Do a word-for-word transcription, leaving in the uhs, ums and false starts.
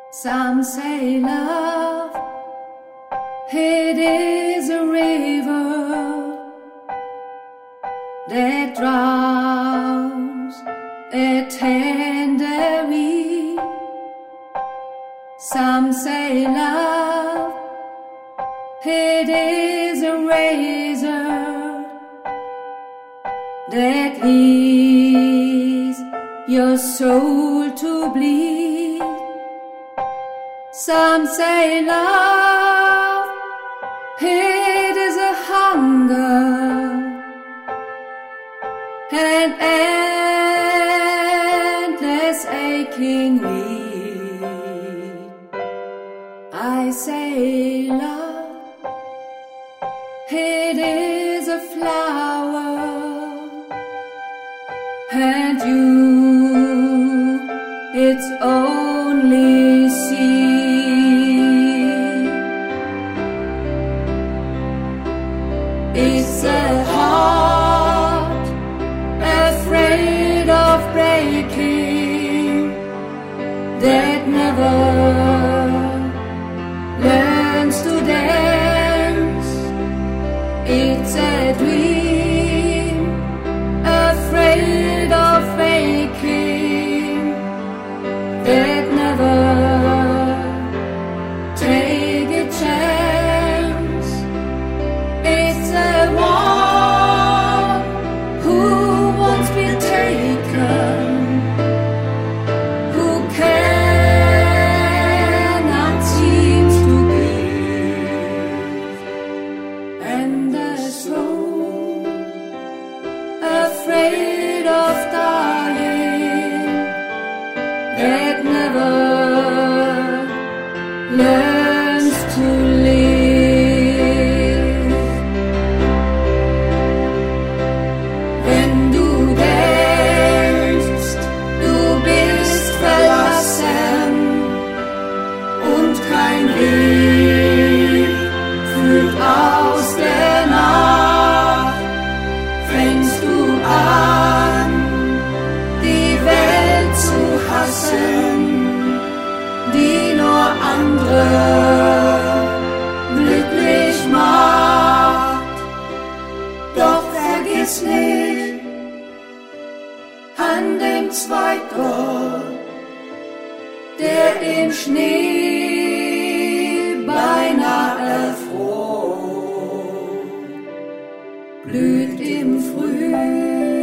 Some say love, it is a river that drowns a tender reed. Some say love, it is a razor that leaves your soul to bleed. Some say love, it is a hunger, an endless aching need. I say love, it is a flower, and you, its only seed. It's a heart afraid of breaking that never learns to dance. It's a dream afraid of waking that never take a chance. It's a one who won't be taken, who cannot seem to give, and the soul afraid of dying that never learns to live. Wenn du denkst, du bist verlassen und kein Weg führt aus der Nacht, fängst du an, die Welt zu hassen, die nur andere glücklich macht. Doch vergiss nicht, an dem Zweigott, der im Schnee beinahe erfror, blüht im Frühling